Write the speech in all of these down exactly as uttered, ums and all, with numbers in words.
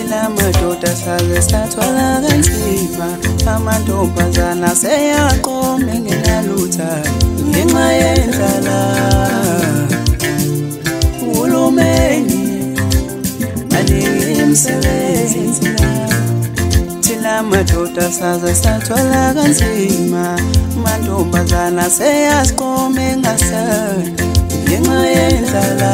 thina madoda saze sathwala kanzima, amantombazana seyaqoma engenalutho ngenxa yendlala. Uhulumeni baningi imisebenzi, thina madoda saze sathwala kanzima, amantombazana seyaqoma engasali ngenxa yendlala.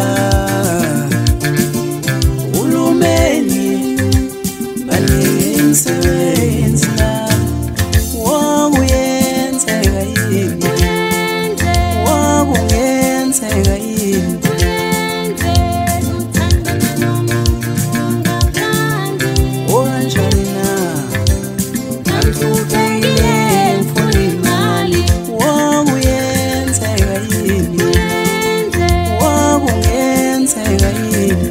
Uhulumeni baningi imisebenzi, wakuyenzeka yini, wakungenzeka yini. Okanjani na angihluphekile ngifuna imali, wakuyenzeka yini, wakungenzeka yini.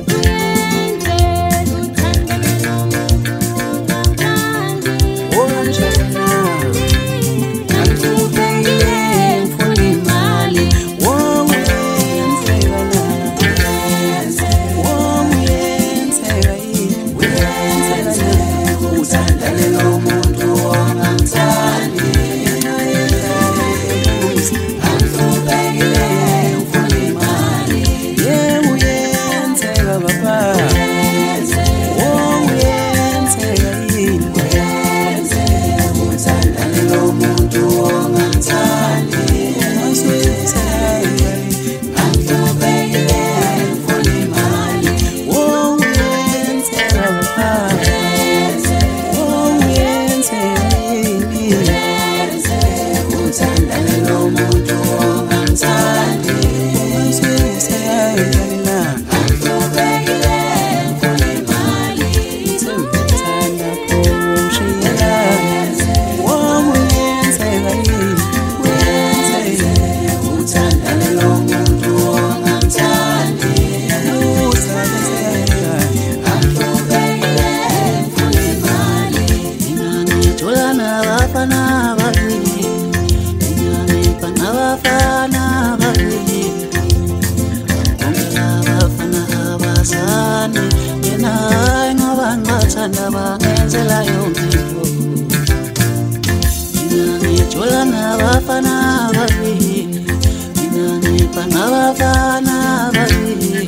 Abafana babili, mina ngipa nabafana babili,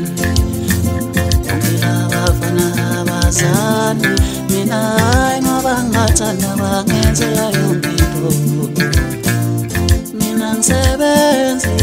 abafana abazali, mina ngoba ngathanda bangenzela yonke into. Mina ngisebenzi,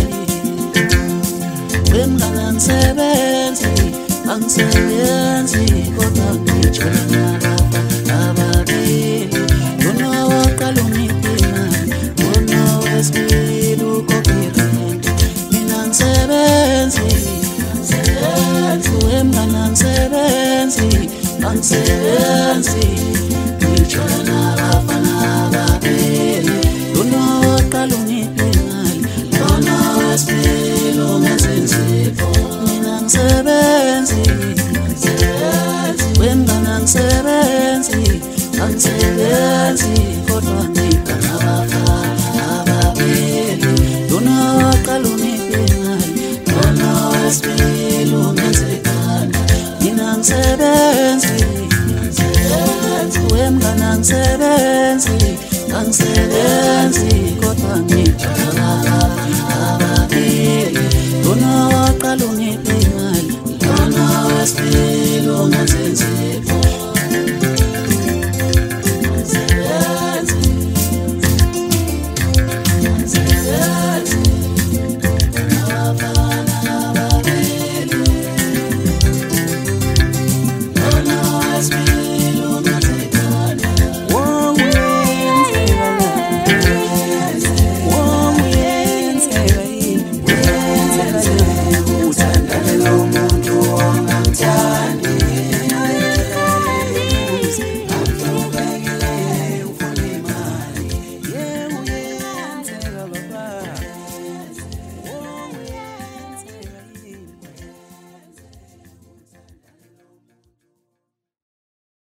wemngane ngisebenzi, angisebenzi kodwa ngijula ababili, bona waqala ungipima, bona wesibili ukopirende. Mina ngisebenzi, ngisebenzi, wemngane ngisebenzi, angisebenzi, ngijula abafana ababili, bona waqala ungipima, bona wesibili ungenzenzipho. Mina ngisebenzi, ngisebenzi, wemngane ngisebenzi, angisebenzi kodwa ngipha abafana ababili, lona waqala ungipha imali, lona wesibili ungenzekana. Mina ngisebenzi, ngisebenzi, wemngane ngisebenzi, angisebenzi kodwa ngipha abafana ababili, lona waqala ungipha imali, lona wesibili ungenzekana.